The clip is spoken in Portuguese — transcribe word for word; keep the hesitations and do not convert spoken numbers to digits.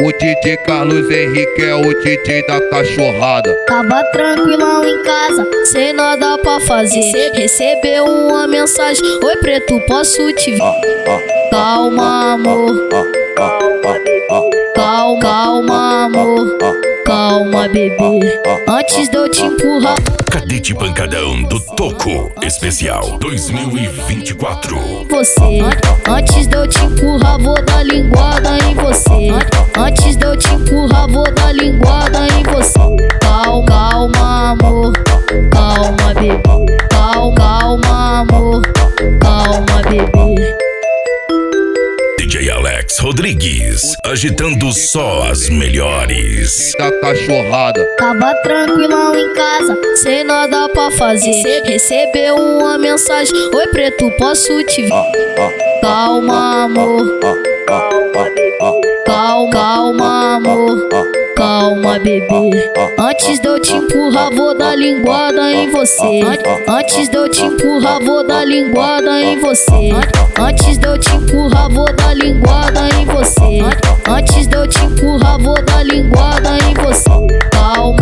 O D J Carlos Henrique é o D J da cachorrada. Tava tranquilão em casa, sem nada pra fazer. Recebeu uma mensagem: oi preto, posso te ver? Calma amor, calma, calma amor, calma bebê, antes de eu te empurrar. Cadete Pancadão do Toco Especial dois mil e vinte e quatro. Você, antes de eu te empurrar, vou dar linguada em você. Antes de eu te empurrar, vou dar linguada em você. Calma, calma amor, calma bebê, calma, calma amor, calma bebê. D J Alex Rodrigues, agitando só as melhores. Da cachorrada. Tava tranquilão em casa, sem nada pra fazer. Recebeu uma mensagem: oi preto, posso te ver? Calma amor, calma, calma amor, calma bebê, antes de eu te empurrar, vou dar linguada em você. Antes de eu te empurrar, vou dar linguada em você. Antes de eu te empurrar, vou dar linguada em você. Antes de eu te empurrar, vou dar linguada em você. Calma,